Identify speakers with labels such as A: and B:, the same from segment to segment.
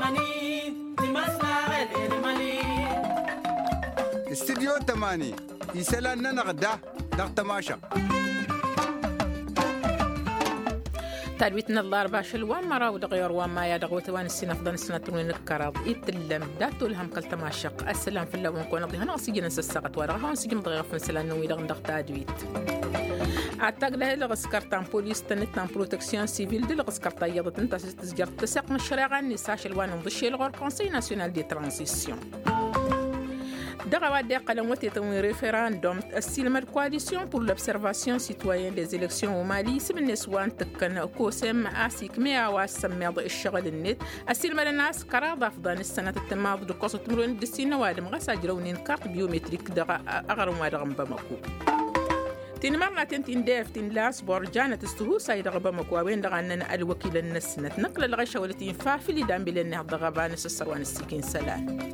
A: استديو 8 يسالنا نغدا تماشق
B: تلويتنا الله 24 ومرة ودغير وما يا دغوت وان السنة فضل السنة تنوين الكراب يتلم داتو لهم كل تماشق السلام في اللون كون ضيها نغسيجنا سسقت ورغها ونسيجنا ضغير في سلام نوي دغن دغ تادويت أعتقد له لغسكرتان بوليس تنتان بروتكسيون سيفيل دي لغسكرتا يضت انت تسجر تساق من الشريعة النساء شلوان مضشي لغور كونسي ناسيونال دي ترانزيسيون دغوا قلم وتتوين ريفراندوم السلم الكواليسيون pour l'observation citoyenne des élections au Mali سمن نسوان تكن كوسم اسيك ميا واسميض الشغل النت السلم الناس قرار افضل السنه التماض دقصه تمرون دسين وادم غساجرون كارت بيومتريك دغ اغرم وادغم بمكو تين مرنا تنتين دافتين لاس بورجانة تستهو سايد غبمكو وين دغننا الوكيل النس نتنقل الغشه والتي فافلي دام بلنه دغبان السروان السكين سلام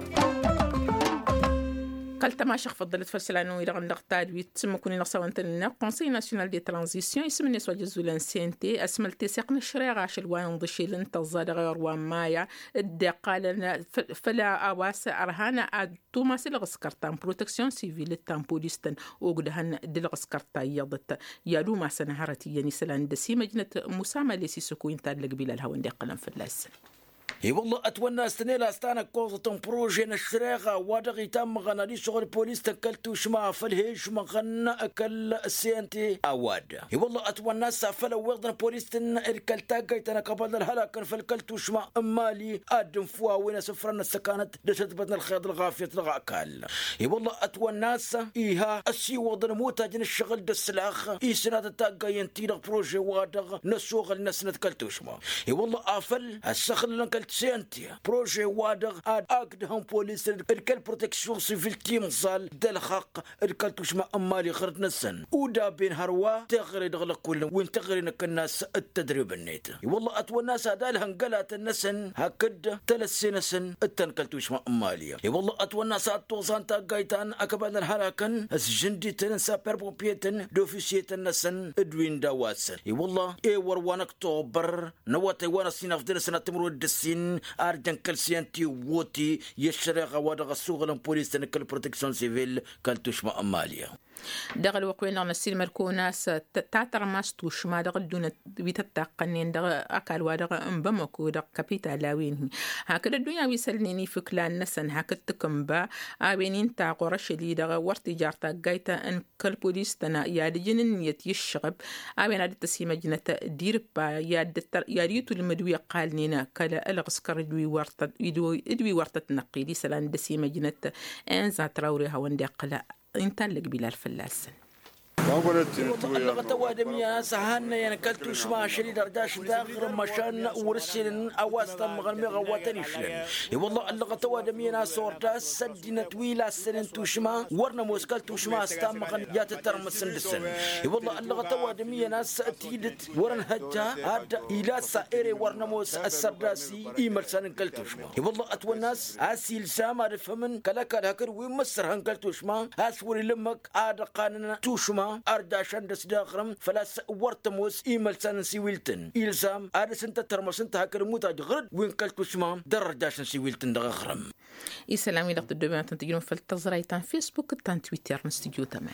B: قلت ما شخ فضلت فسلانو إلى غندق تادويت تسمكوني نقصوان تلنا قونسي ناسيونال دي ترانزيسيون يسمني سوا جزولان سينتي اسمل تساقنا الشريع عاشل وان نضشيلن تزاد غير وان مايا الدقال فلا أواس أرهانا توماس الغسكرتان بروتكسيون سيفيل التان بوليستن وقدهن دلغسكرتا يضت يالو ما سنهارتي يعني سلان دسي مجنة مسامة ليسي سكوين تادلق بلا الهوان دي قلم في اللاسن
C: اي والله اتونا استنيلا استانا كوزة بروجي نشريغا وادغي تام غنالي شغل بوليس تكلتو شما فالهيش مغنا اكل السينتي اواد اي والله اتونا سافل وغدن بوليس تن الكلتا قيتنا قبل الهلاك فالكلتو شما امالي ادم فوا وين سفرنا السكانت دشتبتنا الخيط الغافية الغاكال اي والله اتونا ايها السي وغدن موتاجن الشغل دسلاخ اي سنة تاقا ينتيلغ بروجي وادغ نسوغل نسنة كلتو شما اي والله افل السخل لنكلت سينتيا بروجي وادغ اكدهم بوليس الكل بروتكسيون سيفيل تيم صال دلخق الكل تشما امالي خرط نسن ودا بين هروا تغري دغلق كل وين تغري نك الناس التدريب النيت والله اتو الناس هذا هنقلات النسن هكد 3 سنين التنكل تشما امالي والله اتو الناس توصان تاقايتان اكبر الهلاكن الجندي تنسا بيربوبيتن دوفيسيت النسن ادوين دواسن والله اي وروانا اكتوبر نواتي وانا سين افضل سنه تمرو الدسين أرجن كالسيانتي ووتي يشرق ودغ السوغل بوليس تنكل بروتكسيون سيفيل كالتوشما أماليا
B: دغل وقوين لغنا السلم الكوناس تاتر ماستوش ما دغل دون بيتتاقنين دغ أكال ودغ أمبمكو دغ كابيتال لاوين هكذا الدنيا ويسلنيني فكلان نسن هكذا تكمبا آوينين تاقو رشلي دغ ورتجار تاقايتا أن كل بوليس تنا يادجنن يتيشغب آوين عدد تسيما جنة ديربا ياريتو المدوية قالنينا كلا الغسكر يدوي ورتت نقيلي سلان دسيما جنة أنزا تراوري هوان داقلا انتلق بلال فلاسن
C: والله توادميا سهلنا يعني كلتو شما شري درداش داخل مشان ورسلن أواسط مغنمي غواتني شلن والله اللغة توادميا ناس وردا سدنا طويلة سنن توشما ورنا موسكلتو شما استام مغن جات الترمس سندسن والله اللغة توادميا ناس تيدت ورن هجا هاد إلى سائر ورنا موس السرداسي إيمر سنن كلتو شما والله أتو الناس أسيل سام عرفمن كلا كلا هكر ومصر هنكلتو شما أسوري لمك عاد قاننا توشما أرداشان دس داخرم فلاس ورتموس إيمال سان سيويلتن إلزام أرس أنت ترمس أنت هكر موتاج غرد وين كلتو شمام درجاشان سيويلتن داخرم
B: إسلامي لقد الدبان تنتجون في التزرعيتان فيسبوك تان تويتر نستديو تمام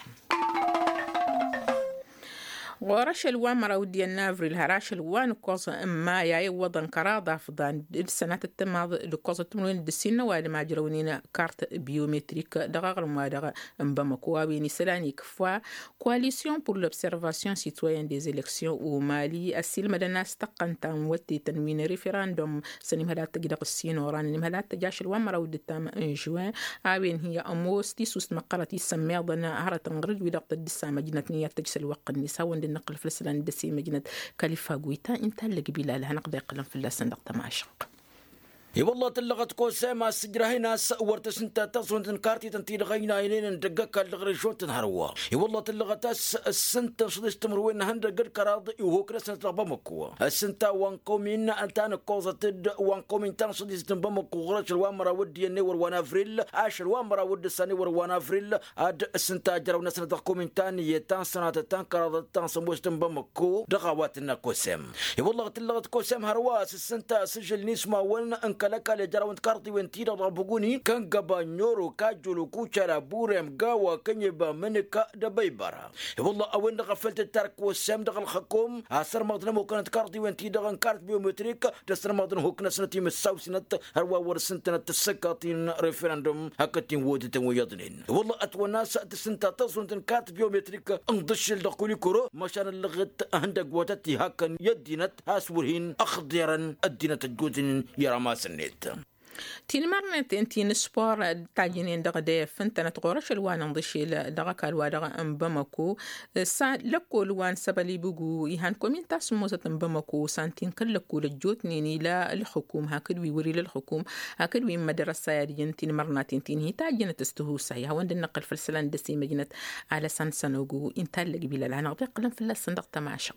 B: ورش الوان مراودي النافري الهراش الوان كوزا اما ياي وضن كراضة فضان السنة التماض لكوزا تمرين الدسين وادي ما جرونينا كارت بيومتريك دغاغر ما دغا مبامكوا بيني سلاني كفوا كواليسيون pour l'observation citoyenne des élections au Mali السلم الناس تقن تنوتي تنوين ريفراندوم سنم هلات تجدق السين وران نم هلات تجاش الوان مراودي التام جوان آبين هي أموس تيسوس مقرتي سميضنا هرة تنغرد ودقت الدسا مجنة نية تجسل وق النساء النقل في السلان دسي مجنة كاليفا قويتا انت اللي قبيلها لها نقضي قلم في اللسان دقت معشق
C: اي والله تلغت كوسا ما سجرهي ناس ورت سنتا تصون تنكارتي تنتي لغينا ينين ندقك لغريشون تنهروا اي والله تلغت السنتا صدش تمروين هند قد كراض وهو كرسن تربمكوا السنتا وان قومين انتان كوزا تد وان قومين تان صدش تنبمكوا غرش الوامرا ودي النور وانا افريل عاش الوامرا ود السنه وانا افريل اد السنتا جرو ناس قومين تان يتان سنه تان كراض تان سموش تنبمكوا دغواتنا كوسام اي والله تلغت كوسام هرواس السنتا سجل نسمه ولنا انك خلك لجراوند كارتي وانتيدا رابوغوني كان قبا نيورو كاجولو كوشارا بوريم قاوا كنيبا منك دبيبرا والله أوين غفلت الترك والسام دغل الحكوم أسر مغدنا وكانت كارتي وانتيدا كارت بيومتريك تسر مغدنا هوكنا سنتي مساو سنت هروا ورسنتنا تسكاتين ريفرندوم هكتين وودتين ويضنين والله أتوى ناس تسنتا تصنتن كارت بيومتريك انضش الدقولي كورو مشان اللغت هندق وتتي هكا يدينت هاسورهين أخضرا الدينة الجوزين يرماس النت
B: تين مرنت انتي نسبار تاجينين دغدي فنتنا تغورش الوان نضشي دغك الوادغ ام بمكو سا لكو الوان سبلي بوغو يهان كومين تاس موزه بمكو سانتين كلكو لجوتني لا الحكوم هكذا ويوري للحكوم هكذا وين مدرسه يدين تين مرنات تين هي تاجينه تستهو سايا وند النقل في السلان دسي مدينه على سانسانوغو انت اللي قبيله العنق بقلم في الصندوق تماشق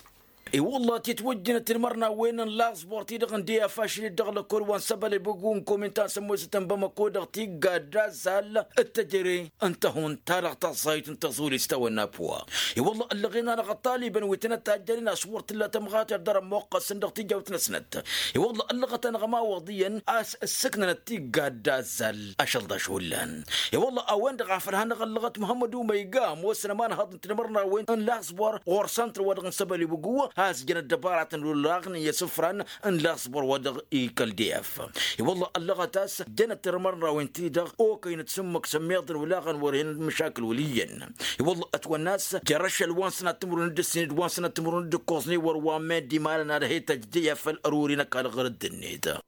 C: اي والله تتوجنا تلمرنا وين اللاغ سبورتي دغن دي فاشل دغل كل وان سبل بقون كومنتا سموستن بمكو دغتي قادا زال التجري انت هون تارغ تصايت انت زوري استوى نابوا اي والله اللي غينا غطالي بن ويتنا تاجلنا صورت لا تمغات در موقع صندوقتي جوتنا سنت اي والله اللي غتنا غما وضيا اس السكنه تي قادا زال اشل دشولان اي والله اوين دغافرها غلغت محمد وميقام وسلمان هاد تلمرنا وين اللاغ سبور اور سنتر ودغن سبل بقوه هاس جن الدبارة اللاغن يسفران ان لا صبر ودغ ايكال دي اف والله اللغة تاس جنت مرة وانتي دغ او كاين تسمك سميض ولاغن ورهن المشاكل وليا والله اتوى الناس جرش الوان سنة تمر ندسين وان سنة تمر ندكوزني وروان دي مالنا هي تجديه فالاروري نكال غرد النيدا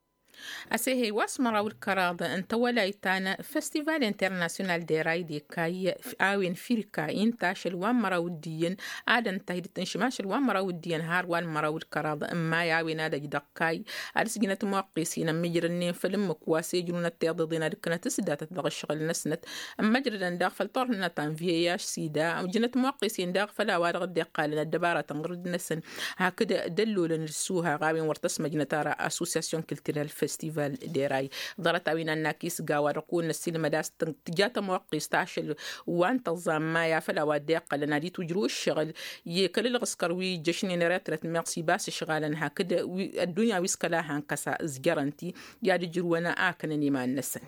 B: أسيه واسمرا والكراد أنت ولايتانا فستيفال انترناسيونال دي راي دي كاي آوين فيركا إنتا شلوان مرا وديين آدن تهيد تنشما شلوان مرا وديين هاروان مرا والكراد أما ياوين آدا جدقاي آدسجينة موقيسين مجرنين فلم مكواسي جنون التياضدين لكنا تسدات تدغ الشغل نسنت أما جردن داخل طورنا تنفياش سيدا وجنة موقيسين داخل وارغ الدقال الدبارة تنغرد نسن هكذا دلوا لنرسوها غاوين ورتسم جنتارا أسوسياسيون كالتيرال فستيفال ديراي ضرت أوينا الناكيس قاوة ركون السينما داس تجاتا موقيس تاشل وان تظام ما يافلا وداق لنا دي تجرو الشغل يكل الغسكروي جشني نراترت ميرسي باس شغالا هكذا الدنيا ويسكلاها انكسا زجرنتي يا دي جروانا آكنني ما النسن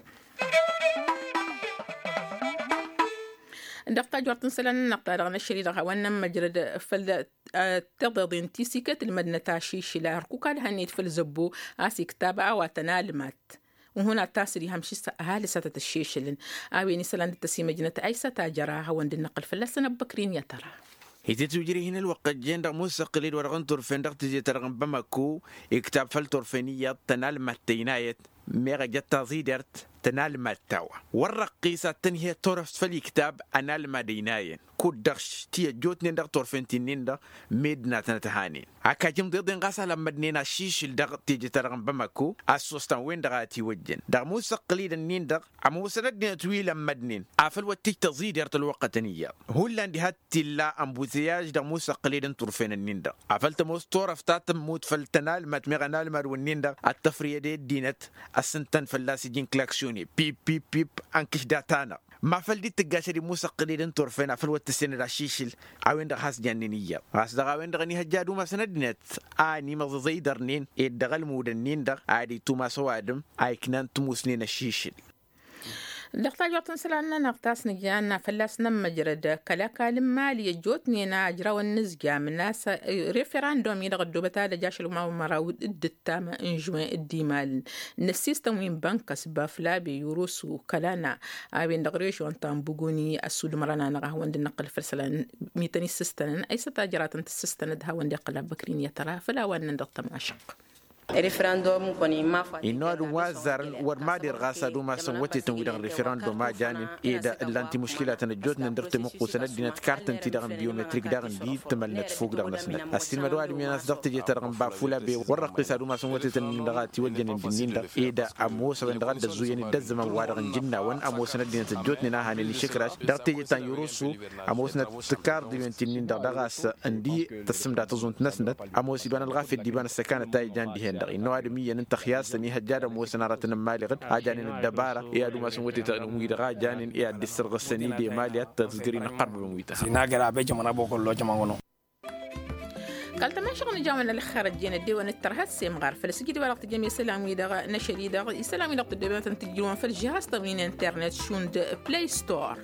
B: دقتا جورتن سلان نقطة رغنا الشريرة وانا مجرد فل تضضين تيسيكة المدنة تاشيش لاركو كان هنيت في الزبو آسي كتابة وتنالمات وهنا تاسري همشي أهالي ستة الشيشلن آويني سلان التسيمة جنة أي ستاجراها واند النقل فلسنا بكرين يا ترى
D: هيتي تجري هنا الوقت جين موسى قليل ورغن تورفين دق تجي ترغن بمكو اكتاب فالتورفينية تنال متينايت ميغا جتا زيدرت تنال متاوى والرقيسة تنهي طرف فالكتاب أنا المديناين كودرش تي جوتني دق تورفنتين نيندا ميدنا تنتهانين أكاجم ضدين غاسا لما دنينا شيش الدق تيجي ترغن بمكو أسوستان وين دغاتي وجن دق موسى قليل النين دق أموسى ندين طويلا مدنين أفل وتيك تزيدرت الوقت نية هو لاندي هاتي لا أمبوزياج دق موسى قليل تورفين النين دق أفلت موس طرف تاتم موت فالتنال متمغنال مرونين دق التفرية دي دينت السنتن فلاسي جين كلاكسيوني بيب بيب بيب أنكش داتانا ما فلدي تجاشري موسى قليل تورفين أفل وتسين رشيشل عوين دق هاس جنينية هاس دق عوين دغني هجادو ما سندنت آني مغزي درنين إدغال مودنين دق عادي توما سوادم أيكنان تموسنين الشيشل
B: دقتا جوتن سلاننا نغتاس نجانا فلاسنا مجرد كلا كالم مالي جوتني ناجرا والنزجا من ناس ريفراندوم يدغدو بتالا جاشلو ما مراود الدتامة انجوين الديمال نسيستم وين بانكس بافلابي يوروسو كلانا آبين دغريش وانتان بوغوني السود مرانا نغاه واند النقل فرسلان ميتاني سستنن اي ستاجرات انت سستندها واند قلب بكرين يترا فلا وان ندقتا معشق
E: ريفراندوم كوني ما
D: إنه الوزر ورمادي الغاسة دوما سوتي تنوير الريفراندوم ما جانين إذا اللانتي مشكلة نجود ندرت مقوسنا دينا كارتن تدغن بيومتريك دغن دي تمل نتفوق دغن سنة السين مدواد من الناس دغت جي ترغن بافولا بي ورقيسة دوما سوتي تندغات توجن الدنين دغ إذا أموس وندغن دزوين الدزم وارغن جنة وان أموسنا دينا تجود ناهان اللي شكراش دغت جي تان يروسو أموسنا تكار ديوان تنين دغاس اندي تسم دا تزون تنسنت أموسي بان الغافي ديبان السكانة تاي جان دي إنه آدمية ننت خياس نيه جادة موسنا راتنا مالغن آجانين الدبارة إيه آدو ما سنوتي تنوير غاجانين إيه آدي السرغ السني دي ماليات تزدرين قرب بمويتها
F: سيناغرا بيجي منا بوكو لو جمانغونو
B: قالت ما شغل نجاونا الخارج جينا الديوان الترهات سيم غار فلسجي وقت جميع سلامي دغ نشري دغ سلامي وقت الديوان تنتجون في الجهاز طبعين انترنت شوند بلاي ستور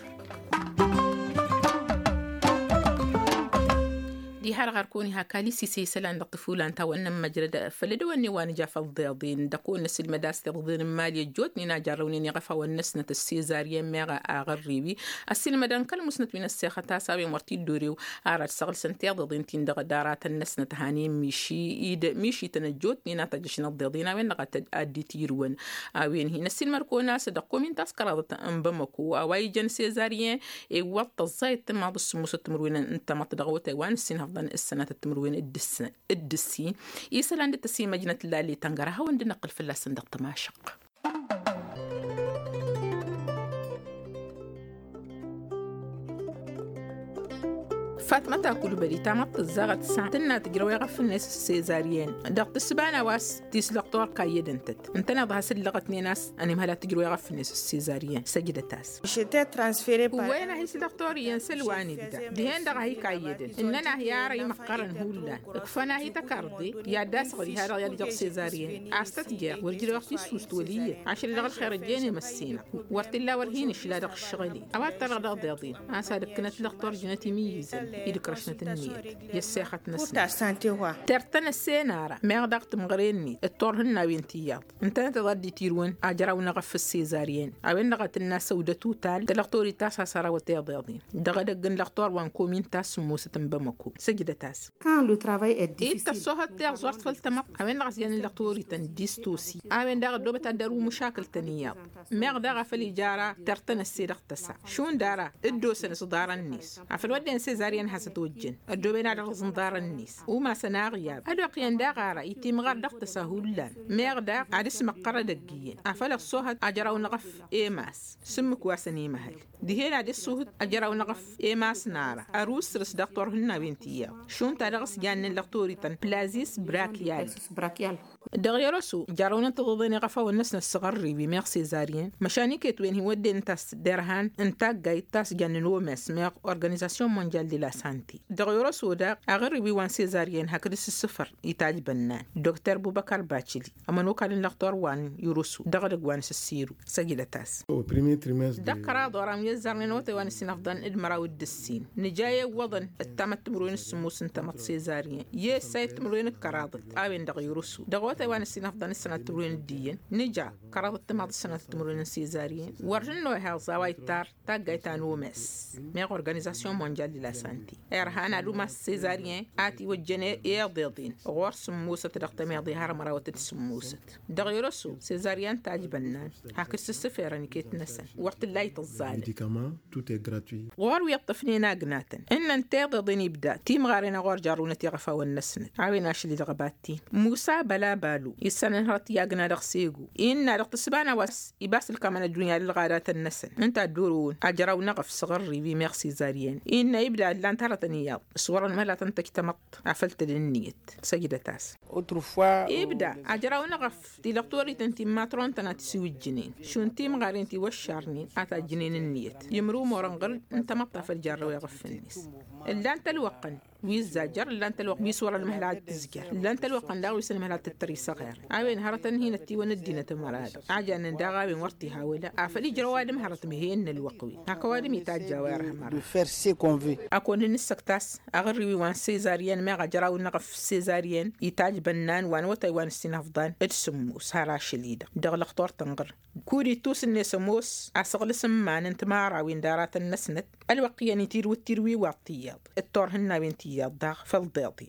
B: دي هار غاركوني هاكالي سيسي سلان دقفولان تا وانما مجرد فلدواني واني جاف الضياضين دقون نس المداس تضين مالي جوتني ناجروني نغفا والنسنة السيزاريين ميغا اغريبي السين مدان كل مسنت من السيخة تاساوي مرتي دوريو اراد سغل سنتيا ضدين تين دغ دارات النسنة هاني ميشي تنجوتني ناتجشن الضياضين وين نغا ادي تيروان وين هي نسين مركونا صدقو من تاسكرا انبمكو اواي جن سيزاريين اي وط الزايد ما بالسموس تمروين انت ما تدغوتي وان السين السنة التمروين الدسين يسال عند التسيين مجنة الله اللي تنقرها وند نقل في الله صندوق تماشق فاطمة تاكل بدي تامط الزغت ساعتنا تجروي غف الناس السيزاريين دقت السبانة واس تيس لقطور قايد انت نضها سلقتني ناس أنا مهلا تجروي غف الناس السيزاريين سجدة تاس
F: j'étais transférée par
B: وين هي سلقطوريين سلواني دا دهين دغ هي قايد إننا هي ري مقارن هولا كفنا هي تكاردي يا داس غدي هذا يا دغ سيزاريين أستتجا ورجل وقتي سوست ولية عشان دغ الخير الجاني مسينا ورت الله ورهين إشلا دغ الشغلي أوات ترى دغ ضياضين أسادك كانت لقطور جنتي ميزة إيدك رشنة النير يساخة نسنا ترتنا السينارة ما غدقت مغريني الطورهن وينتياض انت تغدي تيروين أجراو نغف السيزاريين أوين نغت الناس سودة توتال تلقطوري تاسها سراوة يضيضين دغدقن لقطور وانكومين تاس موسة بمكو سجدة تاس
F: quand le travail est difficile
B: إيتا الصوهة تيغ زورت فالتمق أوين نغس يعني لقطوري تنديستوسي أوين داغ دوبة تدارو مشاكل تنياض ما غداغ فالإجارة ترتنا السيدق تسا شون دارا الدوسن صدار النيس عفل ودين سيزاريين ستوجن الدوبين على غزنضار النيس وما سنا غياب الوقيان دا غارة يتيم غار دق تساهولان ميغدا عدس مقرة دقيين أفل الصوهد أجراو نغف إيماس سمك واسني مهل دهين عدس صوهد أجراو نغف إيماس نارا أروس رس دكتور هنا بنتيا شون تارغس جان اللقطوري تن بلازيس براكيال دغيرسو جارونا تغضين غفا والناس الصغري بميغ سيزاريين مشاني كتوين هو دين تاس درهان انتاق جاي تاس جاننو مس ميغ أورغانيزاسيون مونجال دي لا سانتي دغيرسو دا أغربي وان سيزاريين هكذا السفر يتاج بنان دكتور بوبكر باتشلي أما كان اللقطور وان يروسو دغدق وان سسيرو سجل تاس دكرا دورام يزارنين وتي وان سنفضان إدمراو الدسين نجاية وضن التامت تمروين السموس انتمت سيزاريين يسايت تمروين الكراضت آوين دغيرسو دغوتي وان سنفضان السنة تمروين الدين نجا كراضت تمات السنة تمروين السيزاريين ورجنو هاو زاوي تار تاقاي تانو مس ميغ أورغانيزاسيون مونجال دي لا سانتي إرهانا لوما السيزاريين آتي وجنة إيضيضين غور سموسة تدقت ميضي هارمرا وتتسموسة دغيرسو سيزاريين تاج بنان هاكس السفيرة نكيت نسن وقت اللايت الظالم غور ويطفني ناقناتن إن انتيضيضين يبدا تيم غارينا غور جارونتي غفا والنسن عاوينا شلي دغباتي موسى بلا بالو يسان هرت ياقنا دغسيقو إنا دغتسبانا واس يباس الكامنة الدنيا للغارات النسن انتا دورون أجراو نغف صغري بميغ سيزاريين إنا يبدا لان تارتنياض صورا مهلا تنتك تمط عفلت للنيت سجدة تاس يبدا أجراو نغف دي لقطوري تنتي ماترون تناتسيو الجنين شون تيم غارين تي وشارنين آتا جنين النيت يمرو مورنغل انت مطا الجار ويغف النيس اللان تلوقن ويزاجر اللان تلوق بيسور المهلات تزجر اللان تلوقن لا ويسن المهلات التري صغير عاوين هرتن هنا تي وندينا تمراد عجان داغا بين ورتي هاولا عفلي جروادم هرت مهين الوقوي هكوادم يتاجا ويرها مره اكون النسكتاس اغري وان سيزاريان ما غجراو نقف سيزاريان يتاج بنان وان وتاي وان سينفضان اتسمو سارا شليده دغل خطور تنقر كوري توس النسموس اسغل سمان انت ما راوين دارات النسنت الوقيان يتير وتيروي واطياض التور هنا بنتياض داغ فالضياضي